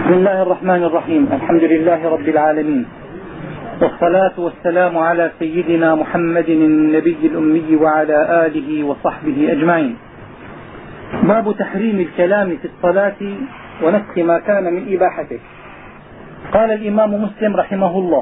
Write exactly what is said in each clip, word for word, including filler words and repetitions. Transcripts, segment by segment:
بسم الله الرحمن الرحيم. الحمد لله رب العالمين، والصلاة والسلام على سيدنا محمد النبي الأمي وعلى آله وصحبه أجمعين. باب تحريم الكلام في الصلاة ونسخ ما كان من إباحته. قال الإمام مسلم رحمه الله: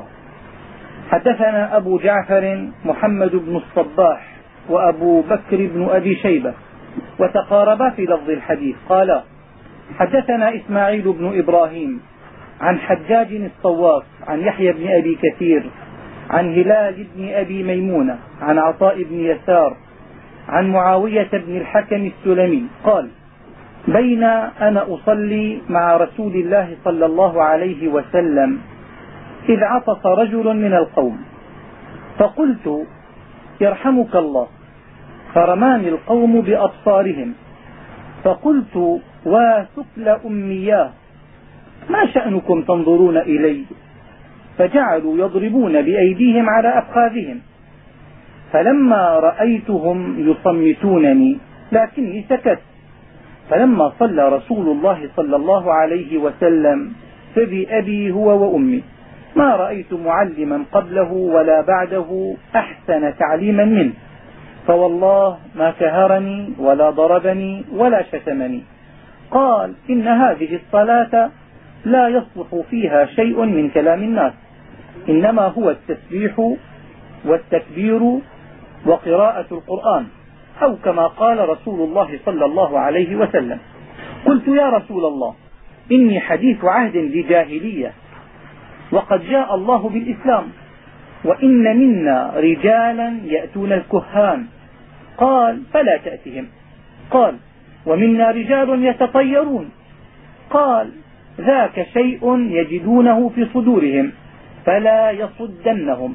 حدثنا أبو جعفر محمد بن الصباح وأبو بكر بن أبي شيبة وتقاربا في لفظ الحديث. قال: حدثنا إسماعيل بن إبراهيم عن حجاج الصواف عن يحيى بن أبي كثير عن هلال بن أبي ميمونة عن عطاء بن يسار عن معاوية بن الحكم السلمي قال: بين أنا أصلي مع رسول الله صلى الله عليه وسلم إذ عطس رجل من القوم، فقلت: يرحمك الله، فرماني القوم بأبصارهم، فقلت: وثقل أمياه، ما شأنكم تنظرون إلي؟ فجعلوا يضربون بأيديهم على أفخاذهم، فلما رأيتهم يصمتونني لكني سكت. فلما صلى رسول الله صلى الله عليه وسلم فبأبي هو وأمي، ما رأيت معلما قبله ولا بعده أحسن تعليما منه، فوالله ما كهرني ولا ضربني ولا شتمني. قال: إن هذه الصلاة لا يصلح فيها شيء من كلام الناس، إنما هو التسبيح والتكبير وقراءة القرآن، أو كما قال رسول الله صلى الله عليه وسلم. قلت: يا رسول الله، إني حديث عهد بجاهلية، وقد جاء الله بالإسلام، وإن منا رجالا يأتون الكهان. قال: فلا تأتهم. قال: ومنا رجال يتطيرون. قال: ذاك شيء يجدونه في صدورهم فلا يصدنهم.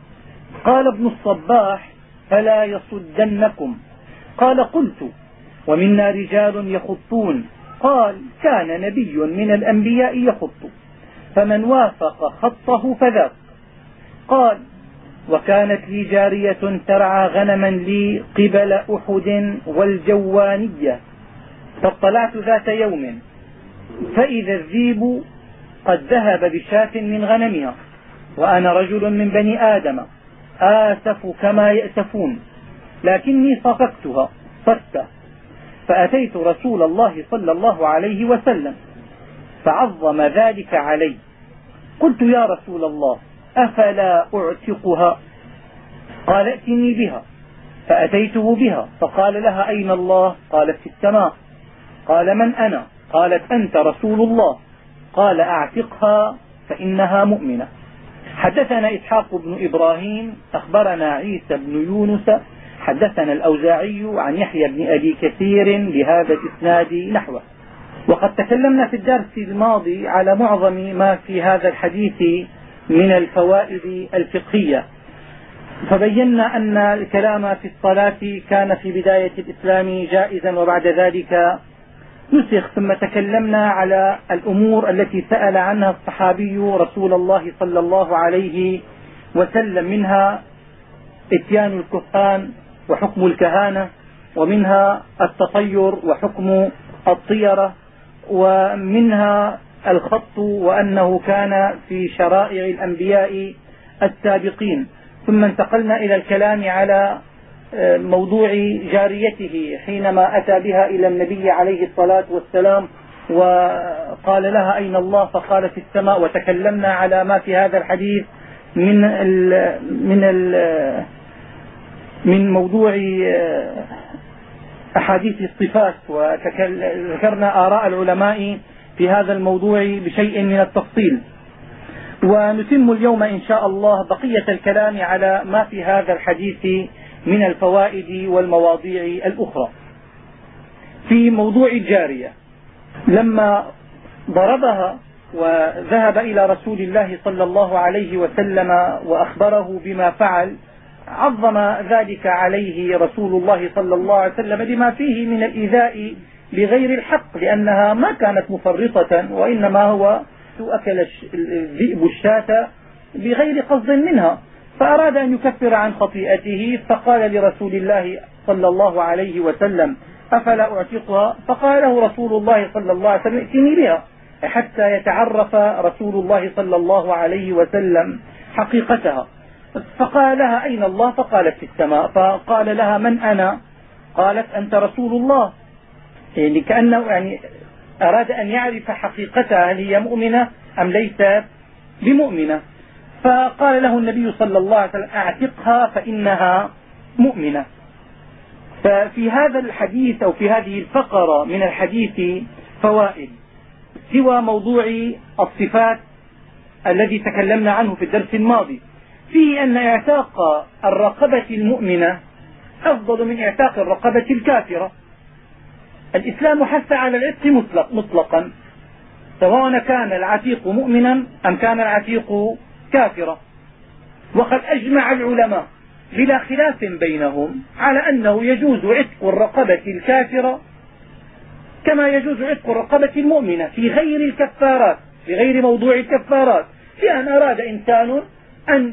قال ابن الصباح: فلا يصدنكم. قال: قلت: ومنا رجال يخطون. قال: كان نبي من الأنبياء يخط، فمن وافق خطه فذاك. قال: وكانت لي جارية ترعى غنما لي قبل أحد والجوانية، فاطلعت ذات يوم فإذا الذيب قد ذهب بشاة من غنمها، وأنا رجل من بني آدم آسف كما يأسفون، لكني صفقتها صفة، فأتيت رسول الله صلى الله عليه وسلم فعظم ذلك علي. قلت: يا رسول الله، أفلا أعتقها؟ قال: ائتني بها. فأتيته بها فقال لها: أين الله؟ قالت: في السماء. قال: من أنا؟ قالت: أنت رسول الله. قال: أعتقها فإنها مؤمنة. حدثنا إسحاق بن إبراهيم أخبرنا عيسى بن يونس حدثنا الأوزاعي عن يحيى بن أبي كثير بهذا الإسناد نحوه. وقد تكلمنا في الدرس الماضي على معظم ما في هذا الحديث من الفوائد الفقهية، فبينا أن الكلام في الصلاة كان في بداية الإسلام جائزا، وبعد ذلك نسخ. ثم تكلمنا على الأمور التي سأل عنها الصحابي رسول الله صلى الله عليه وسلم، منها اتيان الكهان وحكم الكهانة، ومنها التطير وحكم الطيرة، ومنها الخط وأنه كان في شرائع الأنبياء السابقين. ثم انتقلنا إلى الكلام على موضوع جاريته حينما أتى بها إلى النبي عليه الصلاة والسلام وقال لها: أين الله؟ فقال: في السماء. وتكلمنا على ما في هذا الحديث من ال من ال من موضوع أحاديث الصفات، وذكرنا آراء العلماء في هذا الموضوع بشيء من التفصيل. ونتم اليوم إن شاء الله بقية الكلام على ما في هذا الحديث من الفوائد والمواضيع الأخرى. في موضوع الجارية، لما ضربها وذهب إلى رسول الله صلى الله عليه وسلم وأخبره بما فعل، عظم ذلك عليه رسول الله صلى الله عليه وسلم بما فيه من الإيذاء بغير الحق، لأنها ما كانت مفرطة، وإنما هو أكل الذئب الشاة بغير قصد منها، فأراد أن يكفر عن خطيئته، فقال لرسول الله صلى الله عليه وسلم: أفلا أعتقها؟ فقال له رسول الله صلى الله عليه وسلم: ائتني بها. حتى يتعرف رسول الله صلى الله عليه وسلم حقيقتها. فقال لها: أين الله؟ فقالت: في السماء. فقال لها: من أنا؟ قالت: أنت رسول الله. يعني كأنه يعني أراد أن يعرف حقيقتها، هل هي مؤمنة أم ليست بمؤمنة. فقال له النبي صلى الله عليه وسلم: اعتقها فإنها مؤمنة. ففي هذا الحديث أو في هذه الفقرة من الحديث فوائد سوى موضوع الصفات الذي تكلمنا عنه في الدرس الماضي، فيه أن اعتاق الرقبة المؤمنة أفضل من اعتاق الرقبة الكافرة. الإسلام حث على العتق مطلق مطلقا، سواء كان العتيق مؤمنا أم كان العتيق كافرا. وقد أجمع العلماء بلا خلاف بينهم على أنه يجوز عتق الرقبة الكافرة كما يجوز عتق الرقبة المؤمنة في غير الكفارات، في غير موضوع الكفارات. في أن أراد إنسان أن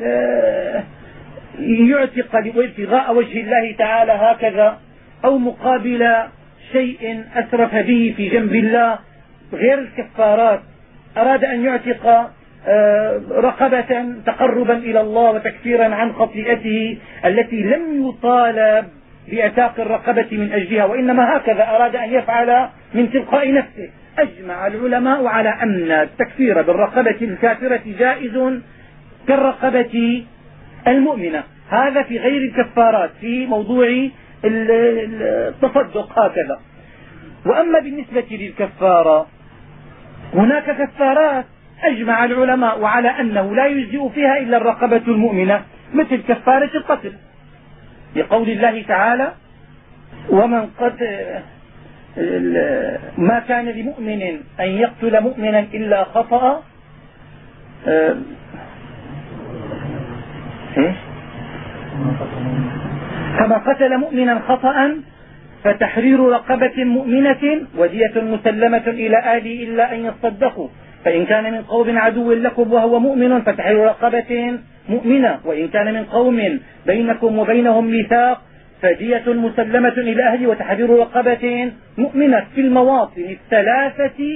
يعتق ابتغاء وجه الله تعالى هكذا، أو مقابل شيء أسرف به في جنب الله غير الكفارات، أراد أن يعتق رقبة تقربا إلى الله وتكفيرا عن خطيئته التي لم يطالب باعتاق الرقبة من أجلها، وإنما هكذا أراد أن يفعل من تلقاء نفسه. أجمع العلماء على أن التكفير بالرقبة الكافرة جائز كالرقبة المؤمنة، هذا في غير الكفارات، في موضوع التصدق هكذا. وأما بالنسبة للكفارة، هناك كفارات أجمع العلماء على أنه لا يجزئ فيها إلا الرقبة المؤمنة، مثل كفارة القتل، لقول الله تعالى: ومن قتل ما كان لمؤمن أن يقتل مؤمنا إلا خطأ. كما قتل مؤمنا خطأ فتحرير رقبة مؤمنة ودية مسلمة إلى أهله إلا أن يصدقوا، فإن كان من قوم عدو لكم وهو مؤمن فتحرير رقبة مؤمنة، وإن كان من قوم بينكم وبينهم ميثاق فدية مسلمة إلى أهله وتحرير رقبة مؤمنة. في المواطن الثلاثة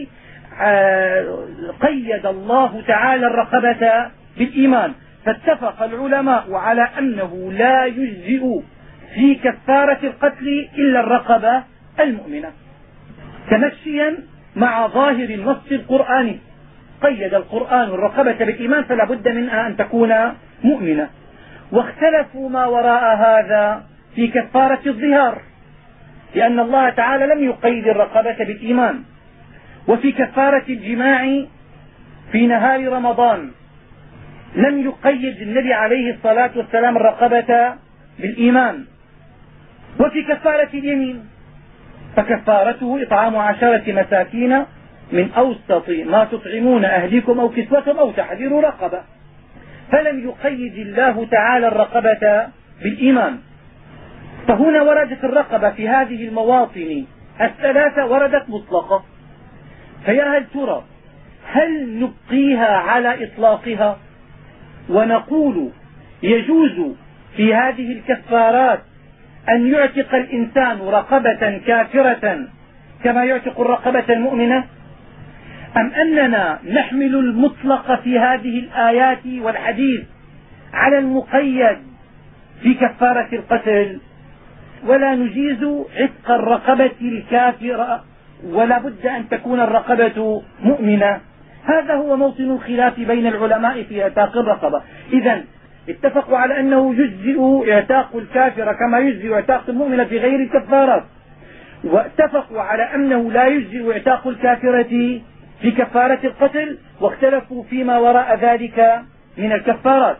قيد الله تعالى الرقبة بالإيمان. فاتفق العلماء على أنه لا يجزئ في كفارة القتل إلا الرقبة المؤمنة، تمشيا مع ظاهر النص القرآني. قيد القرآن الرقبة بالإيمان فلا بد منها أن تكون مؤمنة. واختلفوا ما وراء هذا في كفارة الظهار، لأن الله تعالى لم يقيد الرقبة بالإيمان. وفي كفارة الجماع في نهار رمضان لم يقيد النبي عليه الصلاة والسلام الرقبة بالإيمان. وفي كفارة اليمين فكفارته إطعام عشرة مساكين من أوسط ما تطعمون أهليكم أو كسوتهم أو تحرير رقبة، فلم يقيد الله تعالى الرقبة بالإيمان. فهنا وردت الرقبة في هذه المواطن الثلاثة وردت مطلقة. فيا هل ترى هل نبقيها على إطلاقها ونقول يجوز في هذه الكفارات أن يعتق الإنسان رقبة كافرة كما يعتق الرقبة المؤمنة، أم أننا نحمل المطلق في هذه الآيات والحديث على المقيد في كفارة القتل ولا نجيز عتق الرقبة الكافرة ولا بد أن تكون الرقبة مؤمنة؟ هذا هو موطن الخلاف بين العلماء في اعتاق الرقبة. إذن اتفقوا على أنه يجزئ اعتاق الكافر كما يجزئ اعتاق المؤمنة في غير الكفارات، واتفقوا على أنه لا يجزئ اعتاق الكافرة في كفارة القتل، واختلفوا فيما وراء ذلك من الكفارات.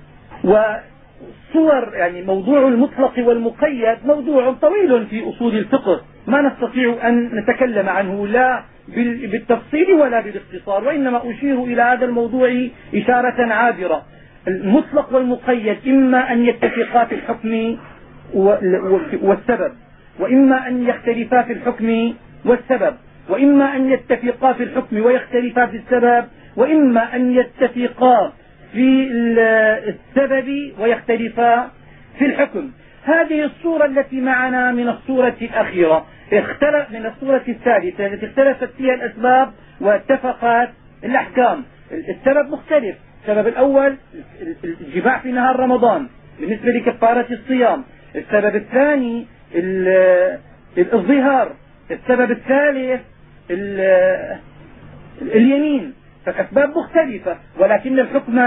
وصور يعني موضوع المطلق والمقيد موضوع طويل في أصول الفقه ما نستطيع أن نتكلم عنه لا بالتفصيل ولا بالاختصار، وإنما أشير إلى هذا الموضوع إشارة عابرة. المطلق والمقيد إما أن يتفقا في الحكم والسبب، وإما أن يختلفا في الحكم والسبب، وإما أن يتفقا في الحكم ويختلفا في السبب، وإما أن يتفقا في السبب ويختلفا في الحكم. هذه الصورة التي معنا من الصورة الأخيرة اختلف من الصورة الثالثة التي اختلفت فيها الأسباب واتفقت الأحكام. السبب مختلف. السبب الأول الجماع في نهار رمضان بالنسبة لكفارة الصيام. السبب الثاني الظهار. السبب الثالث اليمين. فالأسباب مختلفة ولكن الحكم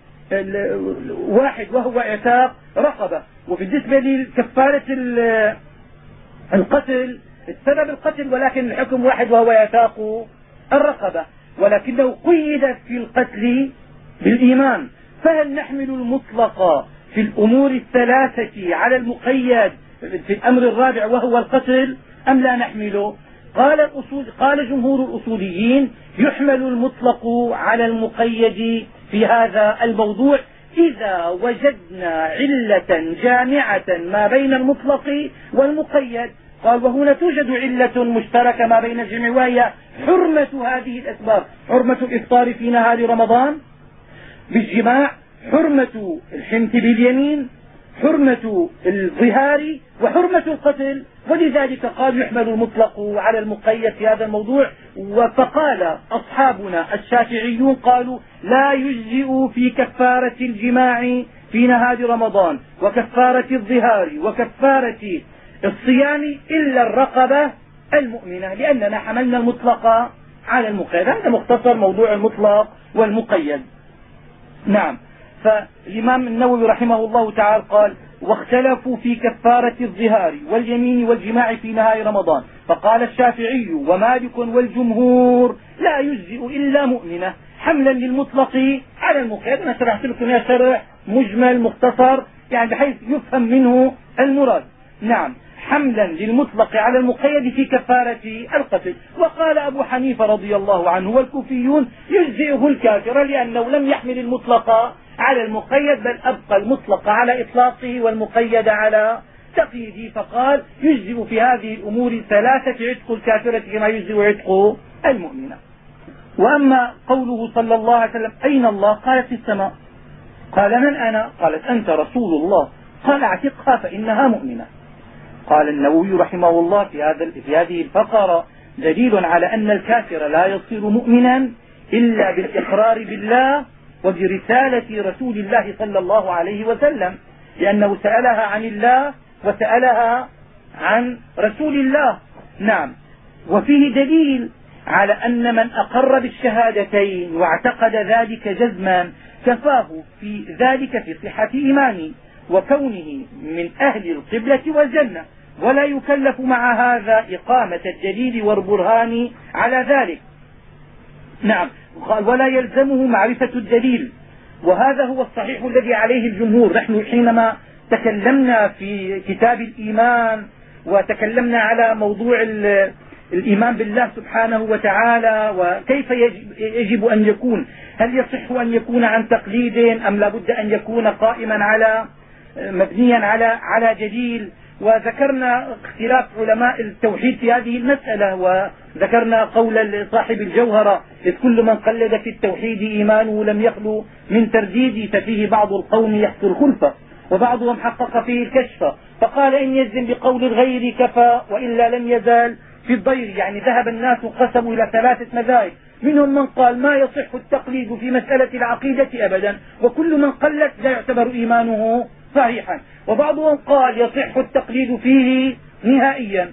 واحد وهو اعتاق رقبة. وبالنسبة لكفارة القتل السبب القتل ولكن الحكم واحد وهو اعتاق الرقبة، ولكنه قيد في القتل بالإيمان. فهل نحمل المطلق في الأمور الثلاثة على المقيد في الأمر الرابع وهو القتل أم لا نحمله؟ قال, الأصول قال جمهور الأصوليين يحمل المطلق على المقيد في هذا الموضوع إذا وجدنا علة جامعة ما بين المطلق والمقيد. قال وهنا توجد علة مشتركة ما بين الجميع وهي حرمة هذه الأسباب: حرمة الإفطار في نهار رمضان بالجماع، حرمة الحنث باليمين، حرمة الظهار، وحرمة القتل. ولذلك قال يحمل المطلق على المقيد في هذا الموضوع. فقال أصحابنا الشافعيون قالوا لا يجزئ في كفارة الجماع في نهار رمضان وكفارة الظهار وكفارة الصيام إلا الرقبة المؤمنة، لأننا حملنا المطلق على المقيد. هذا مختصر موضوع المطلق والمقيد. نعم. فالإمام النووي رحمه الله تعالى قال واختلفوا في كفارة الظهار واليمين والجماع في نهار رمضان، فقال الشافعي ومالك والجمهور لا يجزئ إلا مؤمنة حملا للمطلق على المقيد. أنا شرحت لكم يا شرح مجمل مختصر يعني بحيث يفهم منه المراد. نعم، حملا للمطلق على المقيد في كفارة القتل. وقال أبو حنيفة رضي الله عنه والكوفيون يجزئه الكافر لأنه لم يحمل المطلق على المقيد بل أبقى المطلق على إطلاقه والمقيد على تقييده، فقال يجزئ في هذه الأمور الثلاثة عتق الكافرة كما يجزئ عتق المؤمنة. وأما قوله صلى الله عليه وسلم أين الله؟ قال في السماء. قال من أنا؟ قالت أنت رسول الله. قال اعتقها فإنها مؤمنة. قال النووي رحمه الله في, هذا في هذه الفقرة دليل على أن الكافر لا يصير مؤمنا إلا بالإقرار بالله وبرسالة رسول الله صلى الله عليه وسلم، لأنه سألها عن الله وسألها عن رسول الله. نعم. وفيه دليل على أن من أقر بالشهادتين واعتقد ذلك جزما كفاه في ذلك في صحة إيمانه وكونه من أهل القبلة والجنة، ولا يكلف مع هذا إقامة الدليل والبرهان على ذلك. نعم. قال ولا يلزمه معرفة الدليل، وهذا هو الصحيح الذي عليه الجمهور. نحن حينما تكلمنا في كتاب الإيمان وتكلمنا على موضوع الإيمان بالله سبحانه وتعالى وكيف يجب أن يكون، هل يصح أن يكون عن تقليد أم لا بد أن يكون قائما على مبنيا على على دليل، وذكرنا اختلاف علماء التوحيد في هذه المسألة، وذكرنا قول صاحب الجوهرة إذ كل من قلد في التوحيد إيمانه لم يخلو من ترديد، ففيه بعض القوم يحصل الخلفة وبعضهم حقق فيه الكشف، فقال إن يزن بقول الغير كفى وإلا لم يزال في الضير. يعني ذهب الناس قسموا إلى ثلاثة مذاهب، منهم من قال ما يصح التقليد في مسألة العقيدة أبدا وكل من قلد لا يعتبر إيمانه صحيحا، وبعضهم قال يصح التقليد فيه نهائيا،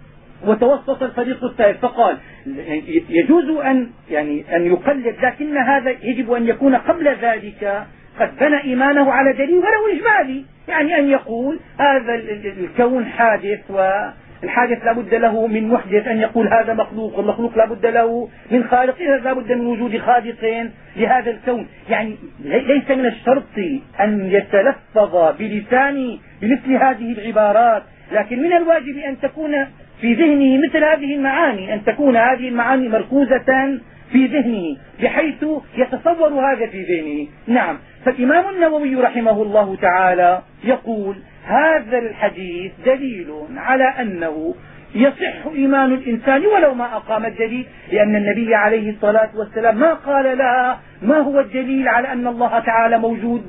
وتوسط الفريق الثالث فقال يجوز أن يعني أن يقلد، لكن هذا يجب أن يكون قبل ذلك قد بنى إيمانه على دليل ولو إجمالي، يعني أن يقول هذا الكون حادث والحادث لا بد له من محدث، أن يقول هذا مخلوق والمخلوق لا بد له من خالق، إذا لا بد من وجود خالق لهذا الكون. يعني ليس من الشرط أن يتلفظ بلسانه بمثل هذه العبارات، لكن من الواجب أن تكون في ذهنه مثل هذه المعاني، أن تكون هذه المعاني مركوزة في ذهنه بحيث يتصور هذا في ذهنه. نعم. فالإمام النووي رحمه الله تعالى يقول هذا الحديث دليل على أنه يصح إيمان الإنسان ولو ما أقام الدليل، لأن النبي عليه الصلاة والسلام ما قال لها ما هو الدليل على أن الله تعالى موجود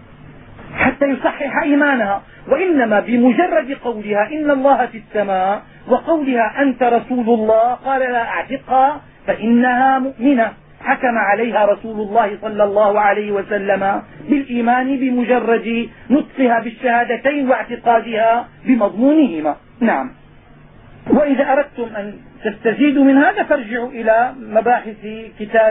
حتى يصحح إيمانها، وإنما بمجرد قولها إن الله في السماء وقولها أنت رسول الله قال لها اعتقها فإنها مؤمنة حكم عليها رسول الله صلى الله عليه وسلم بالإيمان بمجرد نطقها بالشهادتين واعتقادها بمضمونهما. نعم. وإذا أردتم أن تستزيدوا من هذا فارجعوا إلى مباحث كتاب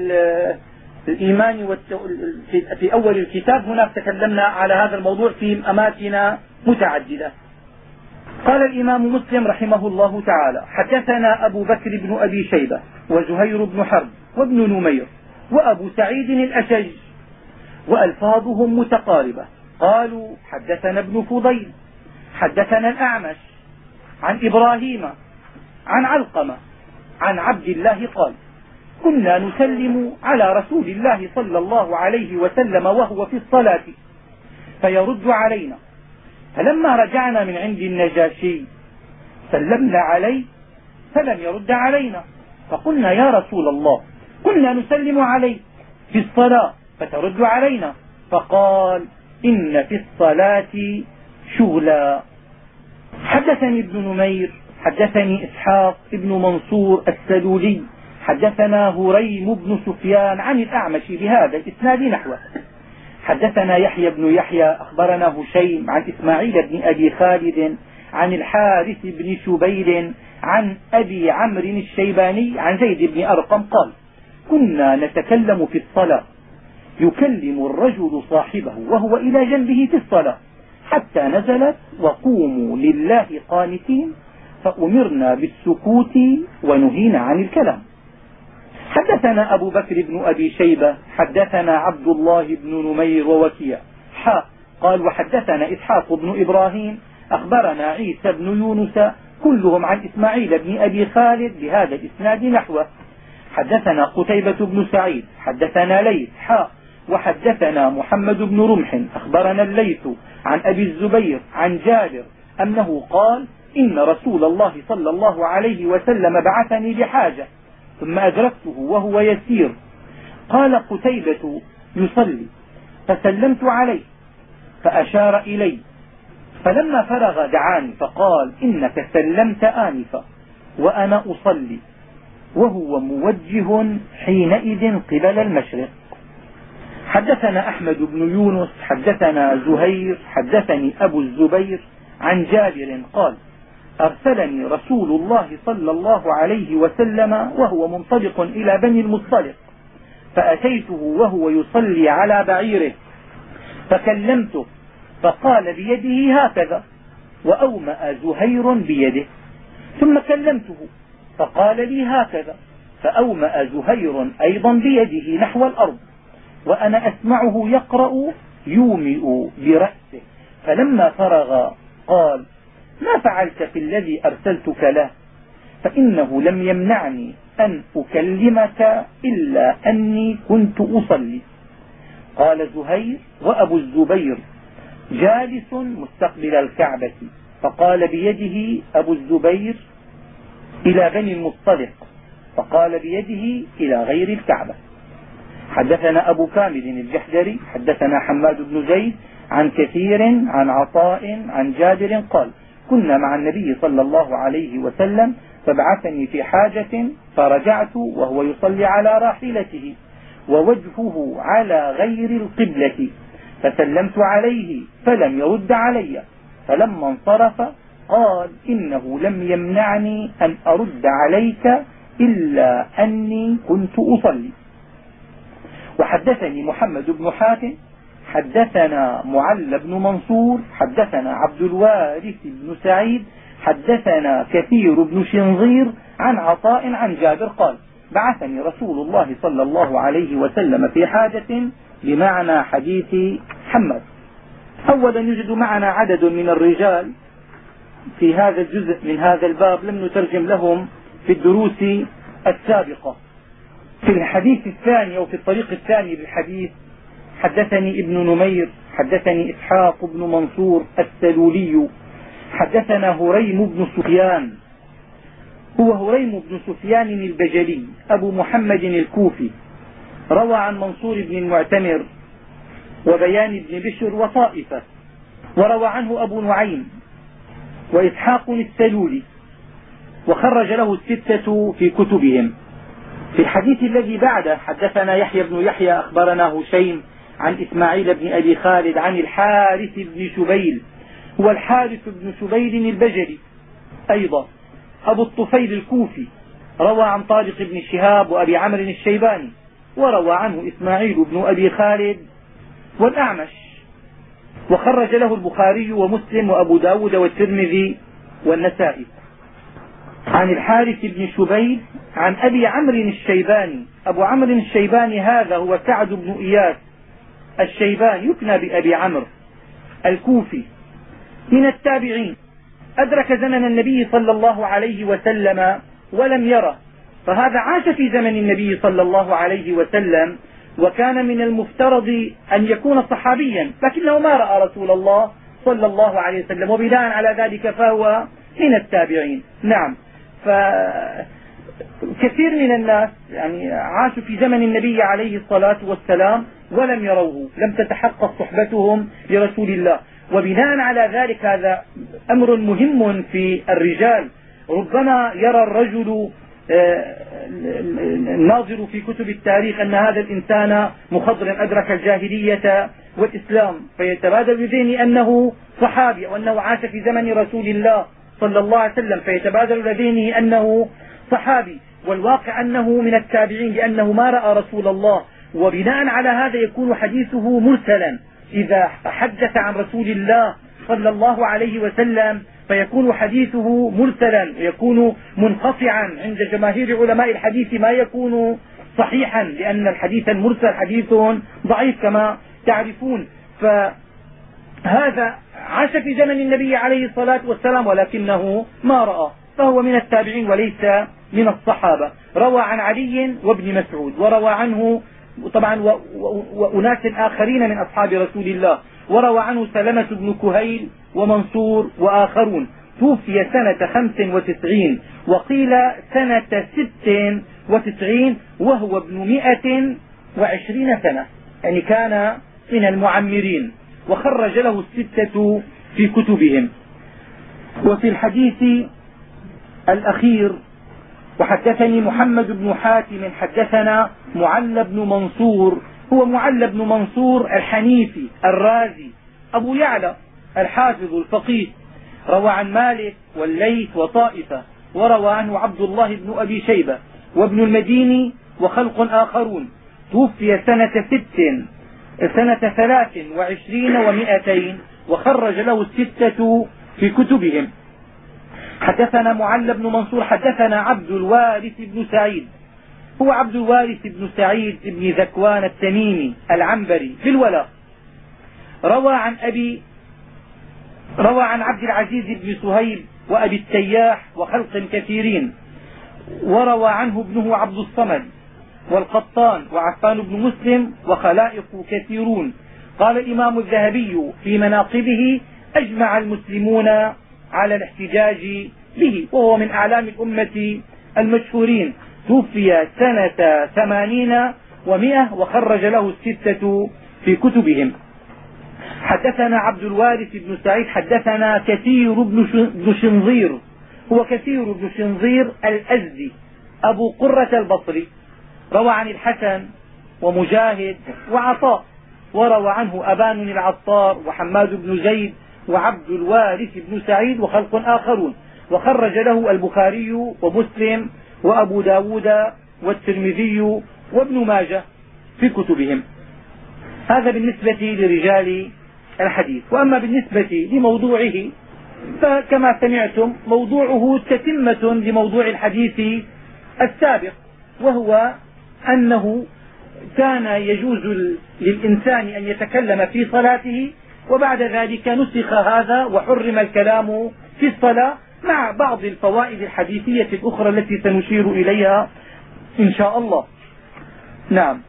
الإيمان في أول الكتاب، هناك تكلمنا على هذا الموضوع في أماكن متعددة. قال الإمام مسلم رحمه الله تعالى: حدثنا أبو بكر بن أبي شيبة وزهير بن حرب وابن نمير وأبو سعيد الأشج، وألفاظهم متقاربة. قالوا: حدثنا ابن فضيل حدثنا الأعمش عن إبراهيم عن علقمة عن عبد الله قال: كنا نسلم على رسول الله صلى الله عليه وسلم وهو في الصلاة فيرد علينا، فلما رجعنا من عند النجاشي سلمنا عليه فلم يرد علينا، فقلنا: يا رسول الله، كنا نسلم عليه في الصلاة فترد علينا، فقال: إن في الصلاة شغلا. حدثني ابن نمير حدثني إسحاق ابن منصور السلولي حدثنا هريم بن سفيان عن الأعمش بهذا الإسناد نحوه. حدثنا يحيى بن يحيى أخبرنا هشيم عن إسماعيل بن أبي خالد عن الحارث بن شبير عن أبي عمرو الشيباني عن زيد بن أرقم قال: كنا نتكلم في الصلاة يكلم الرجل صاحبه وهو إلى جنبه في الصلاة حتى نزلت: وقوموا لله قانتين، فأمرنا بالسكوت ونهينا عن الكلام. حدثنا أبو بكر بن أبي شيبة حدثنا عبد الله بن نمير ووكيع حاء قال: وحدثنا إسحاق بن إبراهيم أخبرنا عيسى بن يونس كلهم عن إسماعيل بن أبي خالد بهذا الإسناد نحوه. حدثنا قتيبة بن سعيد حدثنا ليث حاء وحدثنا محمد بن رمح أخبرنا الليث عن أبي الزبير عن جابر أنه قال: إن رسول الله صلى الله عليه وسلم بعثني بحاجة ثم أدركته وهو يسير. قال قتيبة: يصلي، فسلمت عليه فأشار إلي، فلما فرغ دعاني فقال: إنك سلمت آنفا وأنا أصلي، وهو موجه حينئذ قبل المشرق. حدثنا أحمد بن يونس حدثنا زهير حدثني أبو الزبير عن جابر قال: أرسلني رسول الله صلى الله عليه وسلم وهو منطلق إلى بني المصطلق، فأتيته وهو يصلي على بعيره فكلمته، فقال بيده هكذا، وأومأ زهير بيده، ثم كلمته فقال لي هكذا، فأومأ زهير أيضا بيده نحو الأرض، وأنا أسمعه يقرأ يومئ برأسه. فلما فرغ قال: ما فعلت في الذي أرسلتك له؟ فإنه لم يمنعني أن أكلمك إلا أني كنت أصلي. قال زهير: وأبو الزبير جالس مستقبل الكعبة، فقال بيده أبو الزبير إلى بني المصطلق، فقال بيده إلى غير الكعبة. حدثنا أبو كامل الجحدري حدثنا حماد بن زيد عن كثير عن عطاء عن جابر قال: كنا مع النبي صلى الله عليه وسلم فبعثني في حاجة فرجعت وهو يصلي على راحلته ووجهه على غير القبلة، فسلمت عليه فلم يرد علي، فلما انصرف قال: إنه لم يمنعني أن أرد عليك إلا أني كنت أصلي. وحدثني محمد بن حاتم حدثنا معل بن منصور حدثنا عبد الوارث بن سعيد حدثنا كثير بن شنظير عن عطاء عن جابر قال: بعثني رسول الله صلى الله عليه وسلم في حاجة بمعنى حديث حماد. أولا يوجد معنا عدد من الرجال في هذا الجزء من هذا الباب لم نترجم لهم في الدروس السابقة. في الحديث الثاني أو في الطريق الثاني للحديث حدثني ابن نمير حدثني إسحاق بن منصور السلولي حدثنا هريم بن سفيان، هو هريم بن سفيان البجلي أبو محمد الكوفي، روى عن منصور بن المعتمر وبيان بن بشر وطائفة، وروى عنه أبو نعيم وإسحاق السلولي، وخرج له الستة في كتبهم. في الحديث الذي بعده حدثنا يحيى بن يحيى أخبرنا هشيم عن إسماعيل بن أبي خالد عن الحارث بن شبيل، هو الحارث بن شبيل البجلي أيضا أبو الطفيل الكوفي، روى عن طارق بن شهاب وأبي عمرو الشيباني، وروى عنه إسماعيل بن أبي خالد والأعمش، وخرج له البخاري ومسلم وأبو ب داود والترمذي والنسائي. عن الحارث بن شبيل عن أبي عمرو الشيباني، أبو عمرو الشيباني هذا هو سعد بن إياس الشيباني يكنى بأبي عمرو الكوفي من التابعين، أدرك زمن النبي صلى الله عليه وسلم ولم يره، فهذا عاش في زمن النبي صلى الله عليه وسلم، وكان من المفترض أن يكون صحابيا، لكنه ما رأى رسول الله صلى الله عليه وسلم، وبناء على ذلك فهو من التابعين. نعم، فكثير من الناس يعني عاشوا في زمن النبي عليه الصلاة والسلام ولم يروه، لم تتحقق صحبتهم لرسول الله، وبناء على ذلك هذا أمر مهم في الرجال. ربما يرى الرجل الناظر في كتب التاريخ أن هذا الإنسان مخضرا أدرك الجاهلية والإسلام، فيتبادر لذهنه أنه صحابي أو أنه عاش في زمن رسول الله صلى الله عليه وسلم، فيتبادر لذهنه أنه صحابي، والواقع أنه من التابعين لأنه ما رأى رسول الله، وبناء على هذا يكون حديثه مرسلا. إذا حدث عن رسول الله صلى الله عليه وسلم فيكون حديثه مرسلا، ويكون منقطعا عند جماهير علماء الحديث، ما يكون صحيحا، لأن الحديث المرسل حديث ضعيف كما تعرفون. فهذا عاش في زمن النبي عليه الصلاة والسلام ولكنه ما رأى، فهو من التابعين وليس من الصحابة. روى عن علي وابن مسعود، وروى عنه طبعا وأناس آخرين من أصحاب رسول الله، وروى عنه سلمة بن كهيل ومنصور وآخرون. توفي سنة خمس وتسعين وقيل سنة ست وتسعين وهو ابن مئة وعشرين سنة، يعني كان من المعمرين، وخرج له الستة في كتبهم. وفي الحديث الأخير وحدثني محمد بن حاتم حدثنا معل بن منصور، هو معل بن منصور الحنيفي الرازي أبو يعلى الحافظ الفقيه، روى عن مالك والليث وطائفة، وروى عنه عبد الله بن أبي شيبة وابن المديني وخلق آخرون. توفي سنة ست سنة ثلاث وعشرين ومائتين، وخرج له الستة في كتبهم. حدثنا معل بن منصور حدثنا عبد الوارث بن سعيد، هو عبد الوارث بن سعيد بن ذكوان التميمي العنبري بالولاء، روى عن أبي روى عن عبد العزيز بن صهيب وأبي التياح وخلق كثيرين، وروى عنه ابنه عبد الصمد والقطان وعفان بن مسلم وخلائق كثيرون. قال الإمام الذهبي في مناقبه: أجمع المسلمون على الاحتجاج به، وهو من أعلام الأمة المشهورين. توفي سنة ثمانين ومئة، وخرج له الستة في كتبهم. حدثنا عبد الوارث بن سعيد حدثنا كثير بن شنظير، هو كثير بن شنظير الأزدي أبو قرة البصري، روى عن الحسن ومجاهد وعطاء، وروى عنه أبان العطار وحماد بن زيد وعبد الوارث بن سعيد وخلق آخرون، وخرج له البخاري ومسلم وأبو ب داود والترمذي وابن ماجه في كتبهم. هذا بالنسبة لرجال الحديث. وأما بالنسبة لموضوعه فكما سمعتم موضوعه تتمة لموضوع الحديث السابق، وهو أنه كان يجوز للإنسان أن يتكلم في صلاته، وبعد ذلك نسخ هذا وحرم الكلام في الصلاة، مع بعض الفوائد الحديثية الأخرى التي سنشير إليها إن شاء الله. نعم،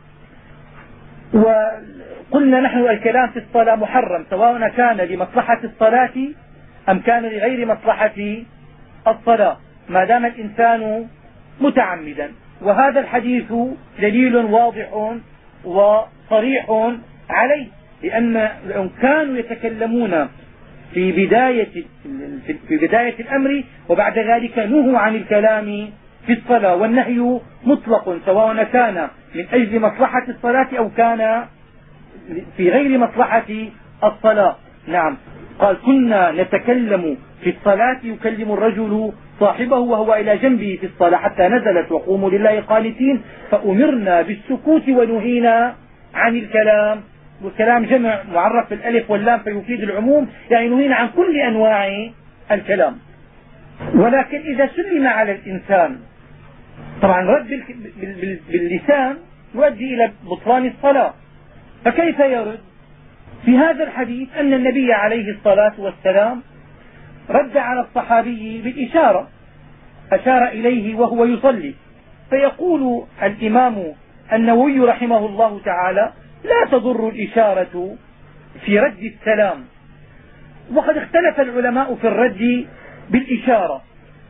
وقلنا نحن الكلام في الصلاة محرم، سواء كان لمصلحة الصلاة أم كان لغير مصلحة الصلاة، ما دام الإنسان متعمدا. وهذا الحديث دليل واضح وصريح عليه، لأن كانوا يتكلمون في بداية في بداية الأمر، وبعد ذلك نهوا عن الكلام في الصلاة، والنهي مطلق سواء كان من أجل مصلحة الصلاة أو كان في غير مصلحة الصلاة. نعم، قال كنا نتكلم في الصلاة يكلم الرجل صاحبه وهو إلى جنبه في الصلاة حتى نزلت وقوموا لله قانتين فأمرنا بالسكوت ونهينا عن الكلام. والكلام جمع معرف بالالف واللام فيفيد العموم، يعني نهينا عن كل أنواع الكلام. ولكن إذا سلم على الإنسان، طبعا رد باللسان يؤدي إلى بطلان الصلاة، فكيف يرد؟ في هذا الحديث أن النبي عليه الصلاة والسلام رد على الصحابي بالإشارة، أشار إليه وهو يصلي. فيقول الإمام النووي رحمه الله تعالى لا تضر الإشارة في رد السلام. وقد اختلف العلماء في الرد بالإشارة،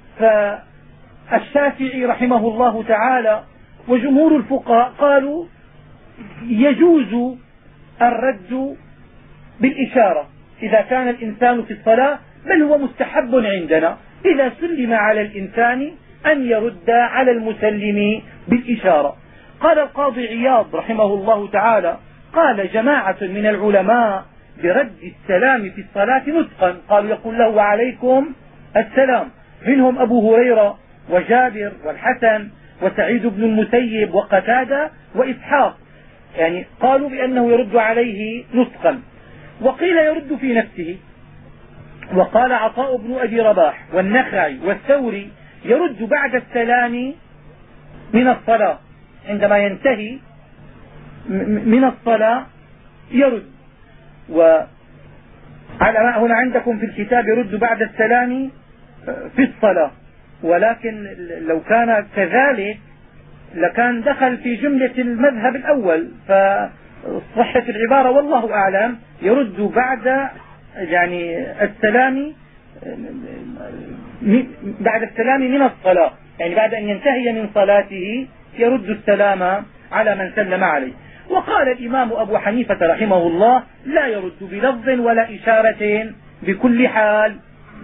فالشافعي رحمه الله تعالى وجمهور الفقهاء قالوا يجوز الرد بالإشارة إذا كان الإنسان في الصلاة، بل هو مستحب عندنا إذا سلم على الإنسان أن يرد على المسلم بالإشارة. قال القاضي عياض رحمه الله تعالى قال جماعة من العلماء برد السلام في الصلاة نطقا، قالوا يقول له وعليكم السلام، منهم أبو هريرة وجابر والحسن وسعيد بن المسيب وقتادة وإسحاق، يعني قالوا بأنه يرد عليه نطقا. وقيل يرد في نفسه، وقال عطاء بن أبي رباح والنخعي والثوري يرد بعد السلام من الصلاة، عندما ينتهي من الصلاة يرد. وعلى ما هنا عندكم في الكتاب يرد بعد السلام في الصلاة، ولكن لو كان كذلك لكان دخل في جملة المذهب الأول، فصحة العبارة والله أعلم يرد بعد يعني السلام بعد السلام من الصلاة، يعني بعد أن ينتهي من صلاته يرد السلام على من سلم عليه. وقال الإمام أبو حنيفة رحمه الله لا يرد بلفظ ولا إشارة بكل حال.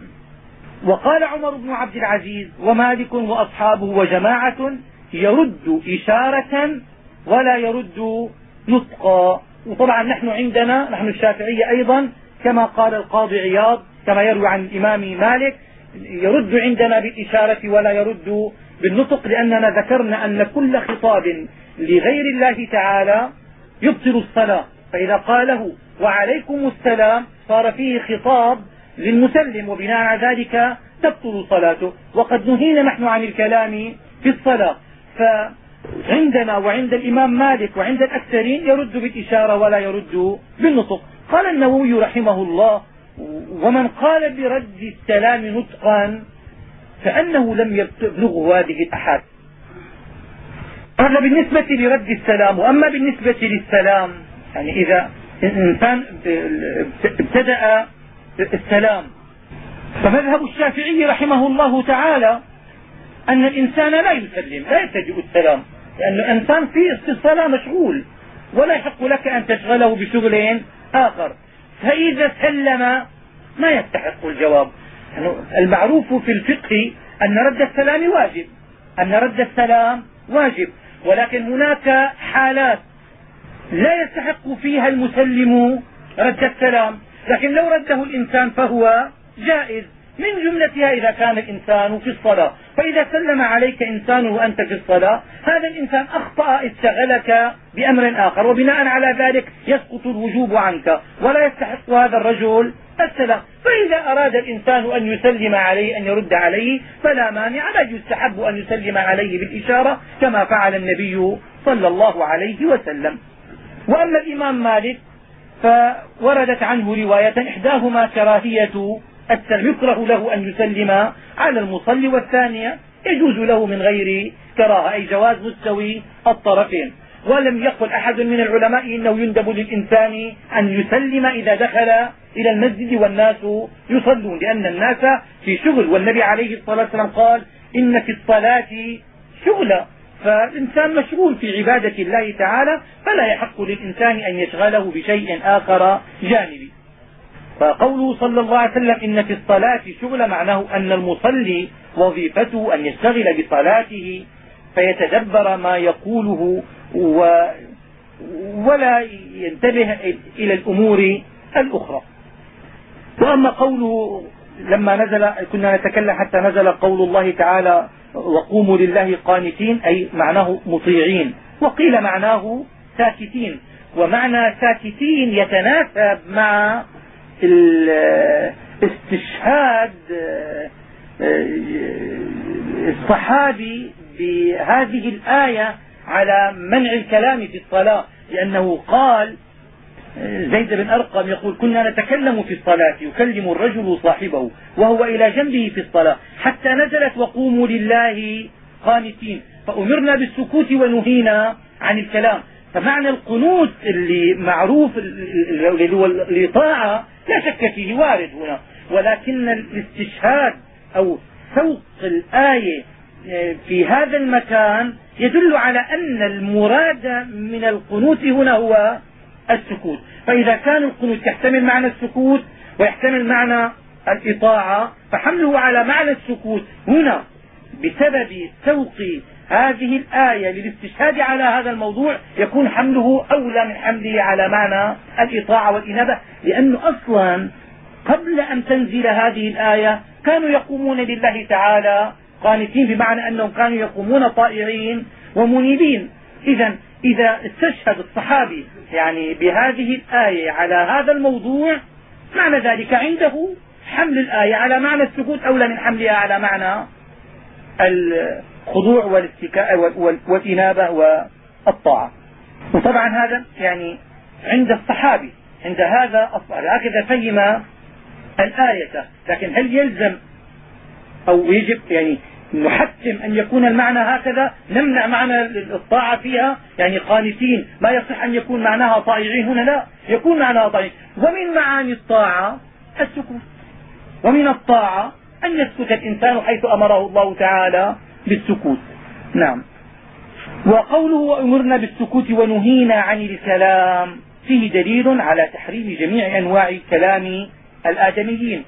وقال عمر بن عبد العزيز ومالك وأصحابه وجماعة يرد إشارة ولا يرد نطقا. وطبعا نحن عندنا نحن الشافعية أيضا كما قال القاضي عياض كما يروي عن الإمام مالك يرد عندنا بالإشارة ولا يرد بالنطق، لأننا ذكرنا أن كل خطاب لغير الله تعالى يبطل الصلاة، فإذا قاله وعليكم السلام صار فيه خطاب للمسلم، وبناء على ذلك تبطل صلاته. وقد نهينا نحن عن الكلام في الصلاة، فعندنا وعند الإمام مالك وعند الأكثرين يرد بالإشارة ولا يرد بالنطق. قال النووي رحمه الله ومن قال برد السلام نطقا فأنه لم يبلغه هذه الأحاد. هذا بالنسبة لرد السلام. وأما بالنسبة للسلام، يعني إذا الإنسان ابتدأ السلام، فمذهب الشافعي رحمه الله تعالى أن الإنسان لا يسلم لا يبتدئ السلام، لأن الإنسان في الصلاة مشغول ولا يحق لك أن تشغله بشغل آخر، فإذا سلم ما يستحق الجواب. يعني المعروف في الفقه أن رد السلام واجب أن رد السلام واجب ولكن هناك حالات لا يستحق فيها المسلم رد السلام، لكن لو رده الإنسان فهو جائز. من جملتها إذا كان الإنسان في الصلاة، فإذا سلم عليك إنسان وأنت في الصلاة هذا الإنسان أخطأ استغلك بأمر آخر، وبناء على ذلك يسقط الوجوب عنك ولا يستحق هذا الرجل السلام. فإذا أراد الإنسان أن يسلم عليه أن يرد عليه فلا مانع، بل يستحب أن يسلم عليه بالإشارة كما فعل النبي صلى الله عليه وسلم. وأما الإمام مالك فوردت عنه رواية إحداهما كراهية السلم، يكره له أن يسلم على المصلي، والثانية يجوز له من غير كراهة، أي جواز مستوي الطرفين. ولم يقل أحد من العلماء إنه يندب للإنسان أن يسلم إذا دخل إلى المسجد والناس يصلون، لأن الناس في شغل، والنبي عليه الصلاة والسلام قال إن في الصلاة شغلا، فالإنسان مشغول في عبادة الله تعالى، فلا يحق للإنسان أن يشغله بشيء آخر جانبي. فقوله صلى الله عليه وسلم إن في الصلاة شغل معناه أن المصلي وظيفته أن يشتغل بصلاته فيتدبر ما يقوله ولا ينتبه إلى الأمور الأخرى. وأما قوله لما نزل كنا نتكلم حتى نزل قول الله تعالى وقوموا لله قانتين، أي معناه مطيعين، وقيل معناه ساكتين، ومعنى ساكتين يتناسب مع استشهاد الصحابي بهذه الآية على منع الكلام في الصلاة، لأنه قال زيد بن أرقم يقول كنا نتكلم في الصلاة يكلم الرجل صاحبه وهو إلى جنبه في الصلاة حتى نزلت وقوموا لله قانتين، فأمرنا بالسكوت ونهينا عن الكلام. فمعنى القنوت اللي معروف اللي هو الإطاعة لا شك فيه وارد هنا، ولكن الاستشهاد أو سوق الآية في هذا المكان يدل على أن المراد من القنوت هنا هو السكوت. فإذا كان القنوت يحتمل معنى السكوت ويحتمل معنى الإطاعة، فحمله على معنى السكوت هنا بسبب سوق هذه الآية للاستشهاد على هذا الموضوع يكون حمله أولى من حمله على معنى الإطاعة والإنابة، لأنه أصلا قبل أن تنزل هذه الآية كانوا يقومون لله تعالى قانتين، بمعنى أنهم كانوا يقومون طائعين ومنيبين. إذا إذا استشهد الصحابي يعني بهذه الآية على هذا الموضوع، معنى ذلك عنده حمل الآية على معنى السكوت أولى من حملها على معنى الخضوع والاستكاء والإنابة والطاعة. وطبعا هذا يعني عند الصحابي، عند هذا الصحابي هكذا فهم الآية. لكن هل يلزم أو يجب يعني نحتم أن يكون المعنى هكذا، نمنع معنى الطاعة فيها يعني قانتين، ما يصح أن يكون معناها طائعين هنا؟ لا، يكون معناها طائعين. ومن معاني الطاعة السكوت، ومن الطاعة أن يسكت الإنسان حيث أمره الله تعالى بالسكوت. نعم. وقوله وأمرنا بالسكوت ونهينا عن الكلام فيه دليل على تحريم جميع أنواع كلام الآدميين،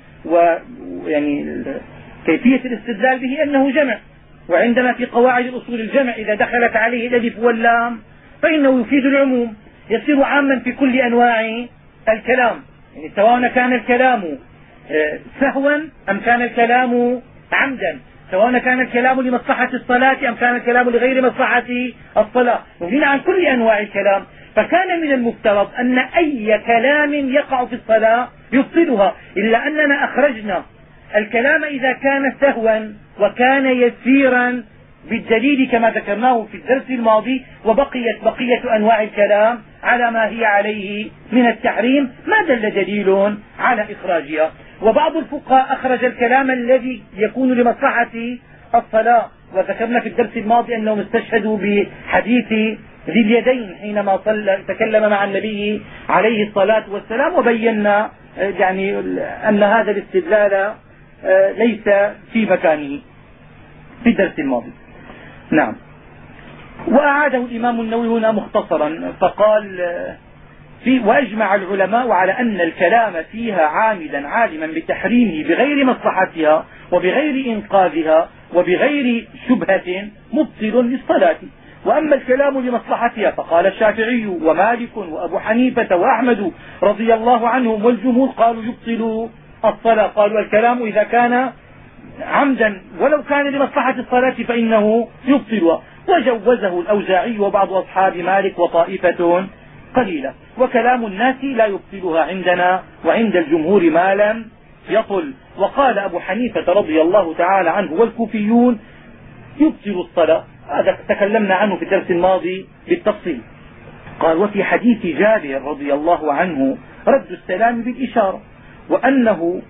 ويعني كيفية الاستدلال به أنه جمع، وعندنا في قواعد الأصول الجمع إذا دخلت عليه الألف واللام فإنه يفيد العموم، يصير عاما في كل أنواع الكلام، يعني سواء كان الكلام سهوا أم كان الكلام عمدا، سواء كان الكلام لمصلحة الصلاة أم كان الكلام لغير مصلحة الصلاة، نهينا عن كل أنواع الكلام. فكان من المفترض أن أي كلام يقع في الصلاة يبطلها، إلا أننا أخرجنا الكلام إذا كان سهوا وكان يسيرا بالدليل كما ذكرناه في الدرس الماضي، وبقيت بقية أنواع الكلام على ما هي عليه من التحريم ما دل دليل على إخراجها. وبعض الفقهاء أخرج الكلام الذي يكون لمصلحة الصلاة، وذكرنا في الدرس الماضي أنهم استشهدوا بحديث ذي اليدين حينما صلى تكلم مع النبي عليه الصلاة والسلام، وبينا يعني أن هذا الاستدلال ليس في مكانه في الدرس الماضي. نعم. وأعاده الإمام النووي هنا مختصرا فقال في وأجمع العلماء على أن الكلام فيها عامدا عالما بتحريمه بغير مصلحتها وبغير إنقاذها وبغير شبهة مبطل للصلاة. وأما الكلام لمصلحتها فقال الشافعي ومالك وأبو حنيفة وأحمد رضي الله عنهم والجمهور قالوا يبطل الصلاة، قالوا الكلام إذا كان عمدا ولو كان لمصلحة الصلاة فإنه يبطلها. وجوزه الأوزاعي وبعض أصحاب مالك وطائفة قليلة. وكلام الناس لا يبطلها عندنا وعند الجمهور ما لم يطل. وقال أبو حنيفة رضي الله تعالى عنه والكوفيون يبطل الصلاة، هذا تكلمنا عنه في الدرس الماضي بالتفصيل. قال وفي حديث جابر رضي الله عنه رد السلام بالإشارة، وأنه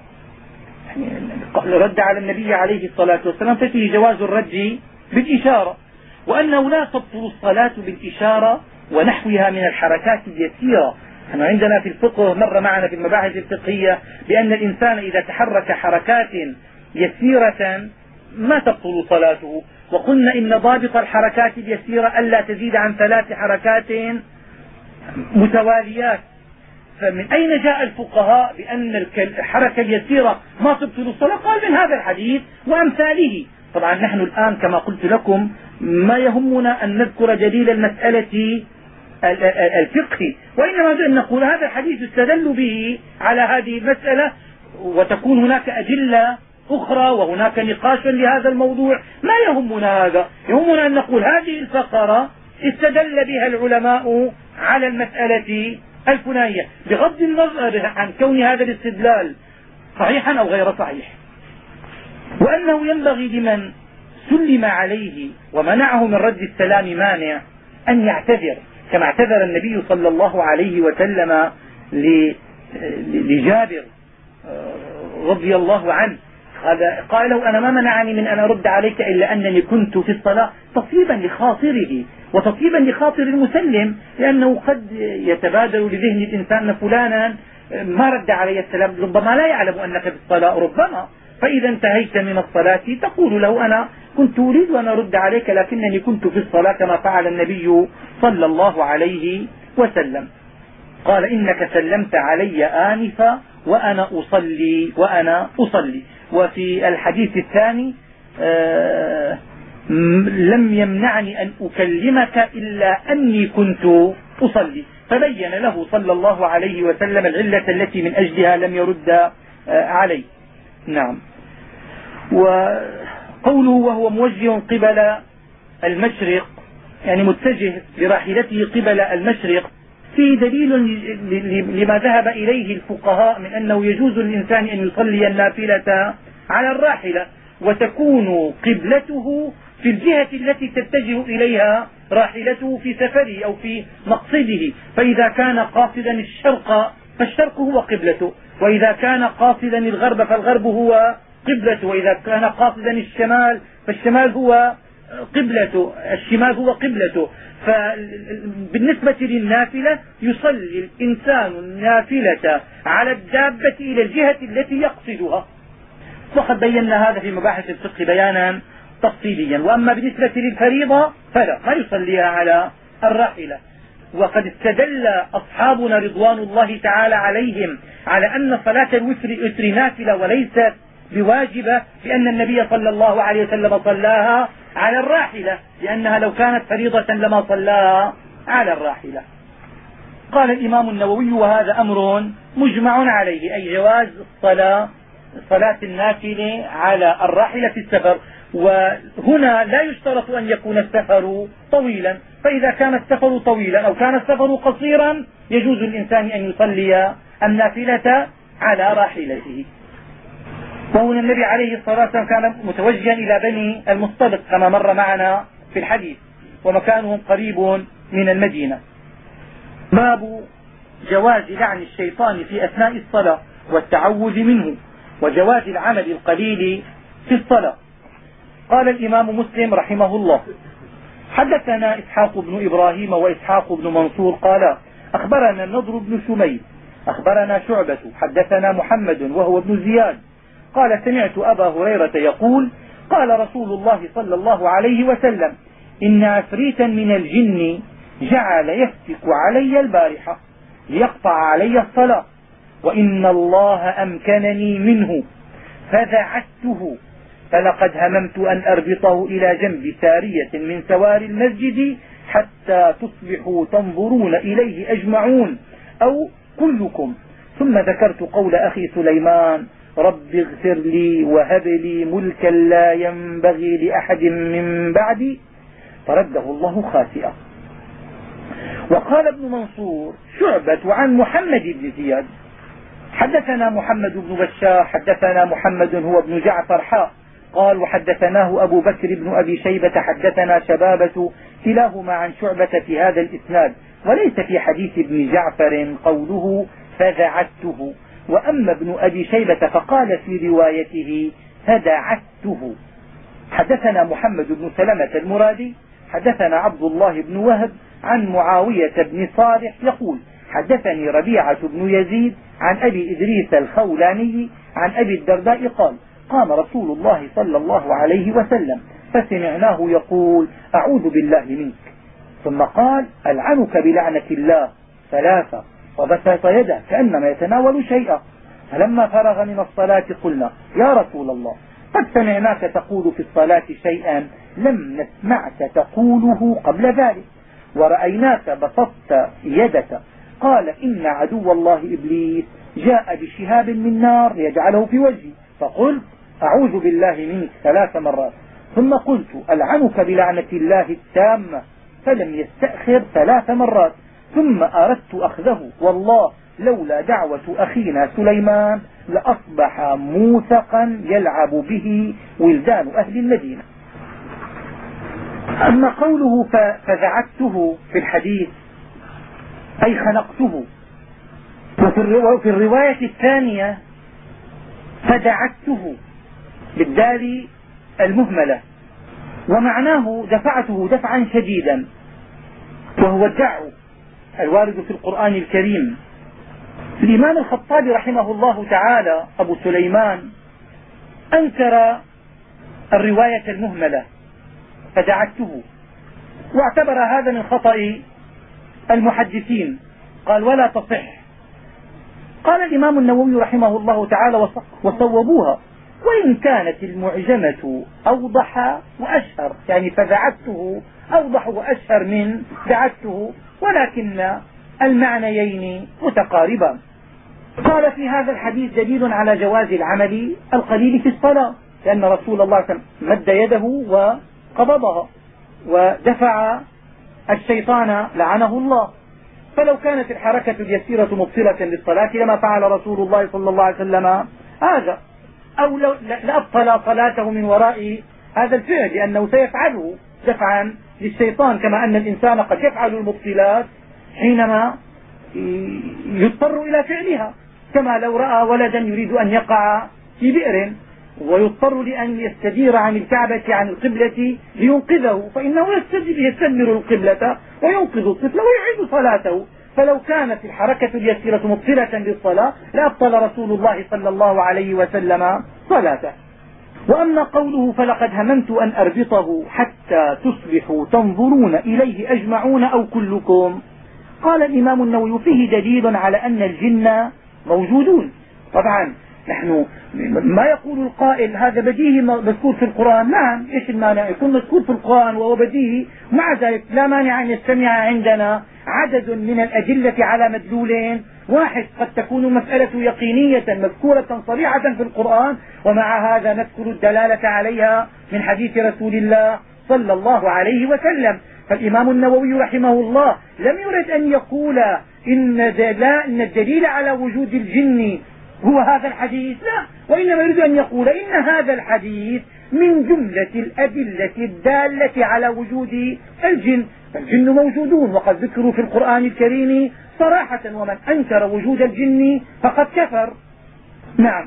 رد على النبي عليه الصلاة والسلام ففيه جواز الرد بالإشارة، وأنه لا تبطل الصلاة بالإشارة ونحوها من الحركات اليسيرة. احنا عندنا في الفقه مر معنا في المباحث الفقهية بأن الإنسان إذا تحرك حركات يسيرة ما تبطل صلاته، وقلنا إن ضابط الحركات اليسيرة ألا تزيد عن ثلاث حركات متواليات. فمن أين جاء الفقهاء بأن الحركة اليسيرة ما تبطل الصلاة؟ قال من هذا الحديث وأمثاله. طبعا نحن الآن كما قلت لكم ما يهمنا أن نذكر دليل المسألة الفقهي، وإنما أن نقول هذا الحديث يستدل به على هذه المسألة، وتكون هناك أدلة أخرى وهناك نقاش لهذا الموضوع. ما يهمنا هذا، يهمنا أن نقول هذه الفقرة استدل بها العلماء على المسألة الفلانية، بغض النظر عن كون هذا الاستدلال صحيحا أو غير صحيح. وأنه ينبغي لمن سلم عليه ومنعه من رد السلام مانع أن يعتذر، كما اعتذر النبي صلى الله عليه وسلم لجابر رضي الله عنه، قال له أنا ما منعني من أن أرد عليك إلا أنني كنت في الصلاة، تطيبا لخاطره وتطيبا لخاطر المسلم، لأنه قد يتبادر لذهن الإنسان أن فلانا ما رد علي السلام، ربما لا يعلم أنك في الصلاة، ربما فإذا انتهيت من الصلاة تقول له أنا كنت أريد أن أرد عليك لكنني كنت في الصلاة، كما فعل النبي صلى الله عليه وسلم. قال إنك سلمت علي آنفا وأنا أصلي وأنا أصلي. وفي الحديث الثاني آه لم يمنعني أن أكلمك إلا أني كنت أصلي، فبين له صلى الله عليه وسلم العلة التي من أجلها لم يرد آه عليه. نعم. وقوله وهو موجه قبل المشرق، يعني متجه براحلته قبل المشرق، فيه دليل لما ذهب إليه الفقهاء من أنه يجوز للإنسان أن يصلي النافلة على الراحلة، وتكون قبلته في الجهة التي تتجه إليها راحلته في سفره أو في مقصده، فإذا كان قاصدا الشرق فالشرق هو قبلته، وإذا كان قاصدا الغرب فالغرب هو قبلته، وإذا كان قاصدا الشمال فالشمال هو قبلته، الشمال هو قبلته. فبالنسبة للنافلة يصلي الإنسان النافلة على الدابة إلى الجهة التي يقصدها، وقد بينا هذا في مباحث الفقه بيانا تفصيليا. وأما بالنسبة للفريضة فلا، ما يصليها على الراحلة. وقد استدل أصحابنا رضوان الله تعالى عليهم على أن صلاة الوتر نافلة وليست بواجبة، لأن النبي صلى الله عليه وسلم صلاها على الراحلة، لأنها لو كانت فريضة لما صلاها على الراحلة. قال الإمام النووي وهذا أمر مجمع عليه، أي جواز الصلاة صلاة النافلة على الراحلة في السفر. وهنا لا يشترط أن يكون السفر طويلا، فإذا كان السفر طويلا أو كان السفر قصيرا يجوز للإنسان أن يصلي النافلة على راحلته. وهنا النبي عليه الصلاة والسلام كان متوجها إلى بني المصطلق كما مر معنا في الحديث، ومكانهم قريب من المدينة. باب جواز لعن الشيطان في أثناء الصلاة والتعوذ منه، وجواز العمل القليل في الصلاة. قال الإمام مسلم رحمه الله حدثنا إسحاق بن إبراهيم وإسحاق بن منصور قال أخبرنا النضر بن شميل أخبرنا شعبة حدثنا محمد وهو ابن زياد قال سمعت أبا هريرة يقول قال رسول الله صلى الله عليه وسلم إن عفريتا من الجن جعل يفتك علي البارحة ليقطع علي الصلاة، وإن الله أمكنني منه فذعته، فلقد هممت أن أربطه إلى جنب سارية من سوار المسجد حتى تصبحوا تنظرون إليه أجمعون أو كلكم. ثم ذكرت قول أخي سليمان رب اغفر لي وهب لي ملكا لا ينبغي لأحد من بعدي، فرده الله خاسئا. وقال ابن منصور شعبة عن محمد بن زياد حدثنا محمد بن بشار حدثنا محمد هو ابن جعفر حاء قال وحدثناه أبو بكر بن أبي شيبة حدثنا شبابة كلاهما عن شعبة في هذا الإسناد، وليس في حديث ابن جعفر قوله فذعته. وأما ابن أبي شيبة فقال في روايته فدعته. حدثنا محمد بن سلمة المرادي حدثنا عبد الله بن وهب عن معاوية بن صالح يقول حدثني ربيعة بن يزيد عن أبي إدريس الخولاني عن أبي الدرداء قال قام رسول الله صلى الله عليه وسلم فسمعناه يقول أعوذ بالله منك، ثم قال ألعنك بلعنة الله ثلاثة، وبسط يده كأنما يتناول شيئا. فلما فرغ من الصلاة قلنا يا رسول الله قد سمعناك تقول في الصلاة شيئا لم نسمعك تقوله قبل ذلك، ورأيناك بسطت يدك. قال إن عدو الله إبليس جاء بشهاب من نار يجعله في وجهي، فقلت أعوذ بالله منك ثلاث مرات، ثم قلت ألعنك بلعنة الله التامة، فلم يستأخر ثلاث مرات، ثم أردت أخذه، والله لولا دعوة أخينا سليمان لأصبح موثقا يلعب به ولدان أهل المدينة. أما قوله فذعكته في الحديث أي خنقته، وفي الرواية الثانية فدعكته بالدال المهملة، ومعناه دفعته دفعا شديدا، وهو الدع الوارد في القرآن الكريم. الإمام الخطابي رحمه الله تعالى أبو سليمان أنكر الرواية المهملة فدعكته، واعتبر هذا من خطأ المحدثين، قال ولا تصح. قال الإمام النووي رحمه الله تعالى وصوبوها، وإن كانت المعجمة أوضح وأشهر، يعني فدعكته أوضح وأشهر من دعكته، ولكن المعنيين متقاربان. قال في هذا الحديث دليل على جواز العمل القليل في الصلاة، لأن رسول الله صلى الله عليه وسلم مد يده وقبضها ودفع الشيطان لعنه الله، فلو كانت الحركة اليسيرة مبطلة للصلاة لما فعل رسول الله صلى الله عليه وسلم هذا، أو لأبطل صلاته من وراء هذا الفعل، لأنه سيفعله دفعا للشيطان، كما أن الإنسان قد يفعل المبطلات حينما يضطر إلى فعلها، كما لو رأى ولدا يريد أن يقع في بئر ويضطر لأن يستدير عن الكعبة عن القبلة لينقذه، فإنه يستدبر القبلة وينقذ الطفل ويعيد صلاته. فلو كانت الحركة اليسيرة مبطلة للصلاة لأبطل رسول الله صلى الله عليه وسلم صلاته. وأما قوله فلقد هممت أن أربطه حتى تصبحوا تنظرون إليه أجمعون أو كلكم، قال الإمام النووي فيه دليل على أن الجن موجودون. طبعا نحن ما يقول القائل هذا بديهي مذكور في القرآن، نعم ايش المانع يكون مذكور في القرآن وهو بديهي، مع ذلك لا مانع أن يجتمع عندنا عدد من الأدلة على مدلول واحد، قد تكون المسألة يقينية مذكورة صريحة في القرآن، ومع هذا نذكر الدلالة عليها من حديث رسول الله صلى الله عليه وسلم. فالإمام النووي رحمه الله لم يرد أن يقول إن, إن الدليل على وجود الجن هو هذا الحديث، لا، وإنما يريد أن يقول إن هذا الحديث من جملة الأدلة الدالة على وجود الجن، فالجن موجودون وقد ذكروا في القرآن الكريم صراحة، ومن أنكر وجود الجن فقد كفر. نعم.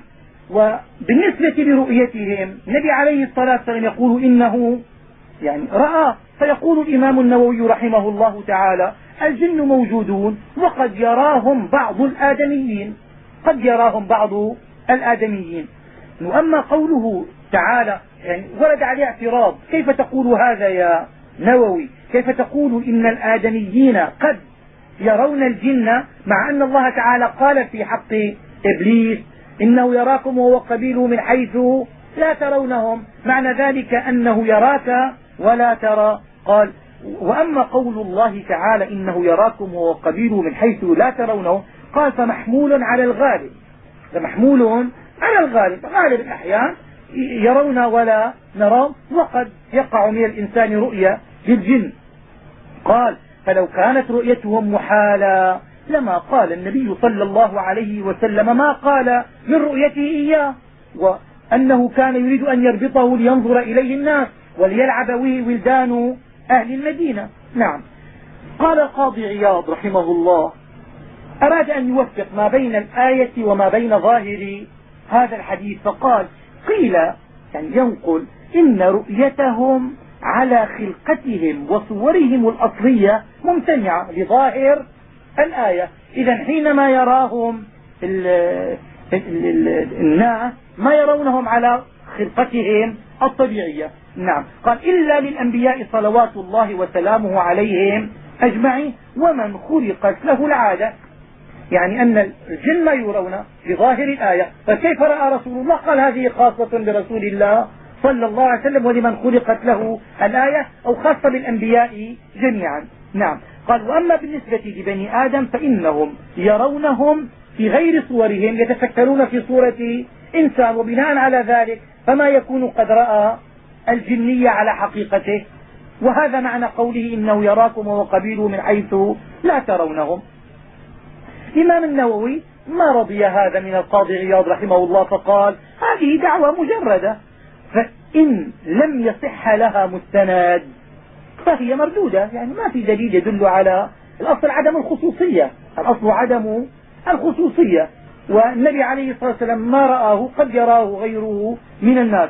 وبالنسبة لرؤيتهم النبي عليه الصلاة والسلام يقول إنه يعني رأى، فيقول الإمام النووي رحمه الله تعالى الجن موجودون وقد يراهم بعض الآدميين، قد يراهم بعض الآدميين. وأما قوله تعالى يعني ورد عليه اعتراض، كيف تقول هذا يا نووي؟ كيف تقول إن الآدميين قد يرون الجن، مع أن الله تعالى قال في حق إبليس إنه يراكم وهو قبيله من حيث لا ترونهم، معنى ذلك أنه يراك ولا ترى. قال وأما قول الله تعالى إنه يراكم وهو قبيله من حيث لا ترونه، قال فمحمول على الغالب، فمحمول على الغالب، غالب الأحيان يرون ولا نرى، وقد يقع من الإنسان رؤيا للجن. قال فلو كانت رؤيتهم محالة لما قال النبي صلى الله عليه وسلم ما قال من رؤيته إياه، وأنه كان يريد أن يربطه لينظر إليه الناس وليلعب به ولدان أهل المدينة. نعم. قال القاضي عياض رحمه الله أراد أن يوفق ما بين الآية وما بين ظاهر هذا الحديث، فقال قيل يعني ينقل إن رؤيتهم على خلقتهم وصورهم الأصلية ممتنعة لظاهر الآية، إذا حينما يراهم ال ال ال الناس ما يرونهم على خلقتهم الطبيعية. نعم. قال إلا للأنبياء صلوات الله وسلامه عليهم أجمعين ومن خلقت له العادة، يعني أن الجن ما يرون بظاهر الآية. فكيف رأى رسول الله؟ قال هذه خاصة برسول الله صلى الله عليه وسلم ولمن خلقت له الآية، أو خاصة بالأنبياء جميعا. نعم. قال وأما بالنسبة لبني آدم فإنهم يرونهم في غير صورهم، يتفكرون في صورة إنسان، وبناء على ذلك فما يكون قد رأى الجنية على حقيقته. وهذا معنى قوله إنه يراكم وقبيله من حيث لا ترونهم. الإمام النووي ما رضي هذا من القاضي عياض رحمه الله، فقال هذه دعوة مجردة، فإن لم يصح لها مستند فهي مردودة، يعني ما في دليل يدل على الأصل عدم الخصوصية، الأصل عدم الخصوصية. والنبي عليه الصلاة والسلام ما رآه قد يراه غيره من الناس.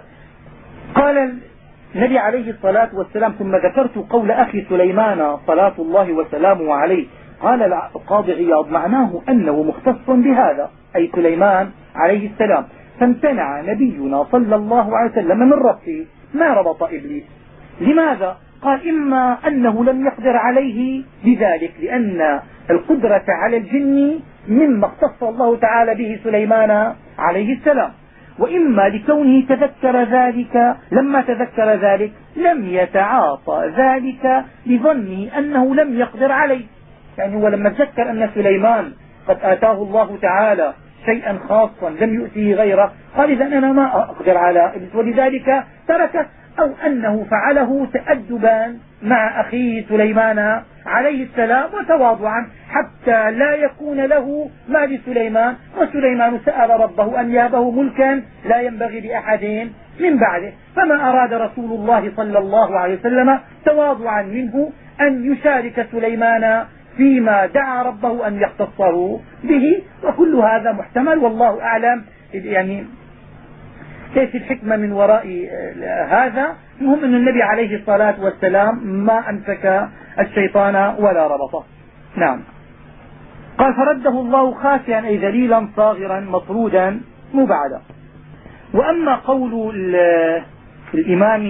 قال النبي عليه الصلاة والسلام ثم ذكرت قول أخي سليمان صلاة الله وسلامه عليه. قال القاضي عياض معناه أنه مختص بهذا، أي سليمان عليه السلام، فامتنع نبينا صلى الله عليه وسلم من ربطه ما ربط إبليس. لماذا؟ قال إما أنه لم يقدر عليه بذلك لأن القدرة على الجن مما اختص الله تعالى به سليمان عليه السلام، وإما لكونه تذكر ذلك، لما تذكر ذلك لم يتعاطى ذلك لظنه أنه لم يقدر عليه. يعني هو لما تذكر أن سليمان قد آتاه الله تعالى شيئا خاصا لم يؤتيه غيره، قال إذا أنا ما أقدر على إبليس ولذلك تركه، أو أنه فعله تأدبا مع أخيه سليمان عليه السلام وتواضعا حتى لا يكون له ما لسليمان، وسليمان سأل ربه أن يهبه ملكا لا ينبغي لأحد من بعده. فما أراد رسول الله صلى الله عليه وسلم تواضعا منه أن يشارك سليمان فيما دعا ربه أن يختصه به، وكل هذا محتمل والله أعلم. يعني ايش الحكمة من وراء هذا؟ المهم أن النبي عليه الصلاة والسلام ما أمسك الشيطان ولا ربطه. نعم. قال فرده الله خاسئا أي ذليلا صاغرا مطرودا مبعدا. وأما قول الإمام